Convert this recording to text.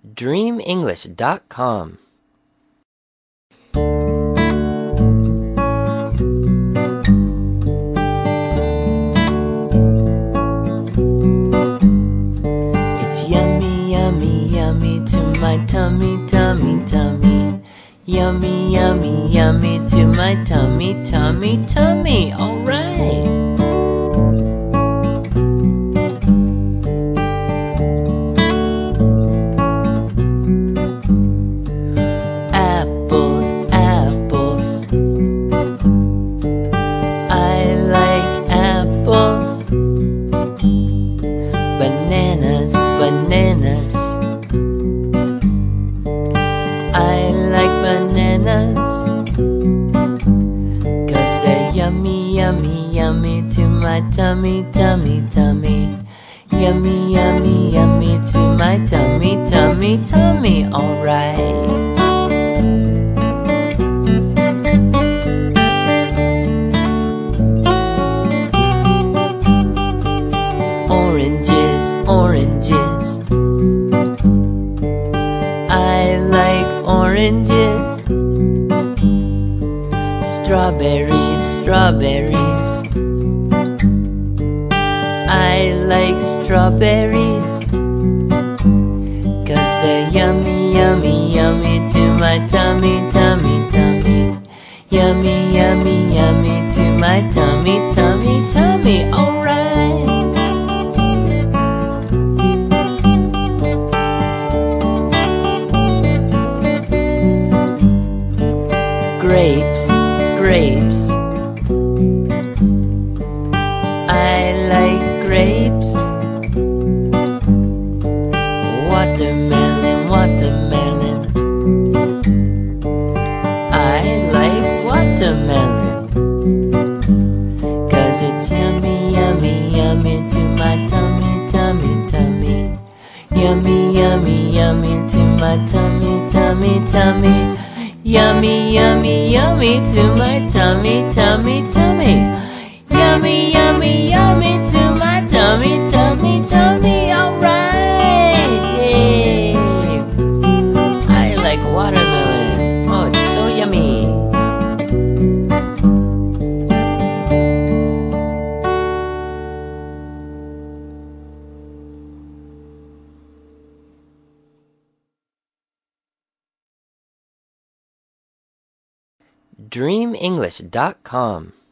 dreamenglish.com. It's yummy, yummy, yummy to my tummy, tummy, tummy. Yummy, yummy, yummy to my tummy, tummy, tummy. All right. Apples, apples. I like apples. Bananas, bananas. I like bananas, 'cause they're yummy, yummy, yummy to my tummy, tummy, tummy. Yummy, yummy, yummy to my tummy, tummy, tummy. All right. Oranges, oranges. I like oranges. Strawberries, strawberries. I like strawberries, 'cause they're yummy, yummy, yummy to my tummy, tummy, tummy. Yummy, yummy, yummy to my tummy, tummy, tummy. All right. Grapes, grapes. I like grapes. Watermelon, watermelon. I like watermelon, 'cause it's yummy, yummy, yummy to my tummy, tummy, tummy. Yummy, yummy, yummy to my tummy, tummy, tummy. Yummy, yummy, yummy to my tummy, tummy, tummy. Yummy, yummy, yummy to my tummy, tummy, tummy. All right. I like watermelon. Oh, it's so yummy. dreamenglish.com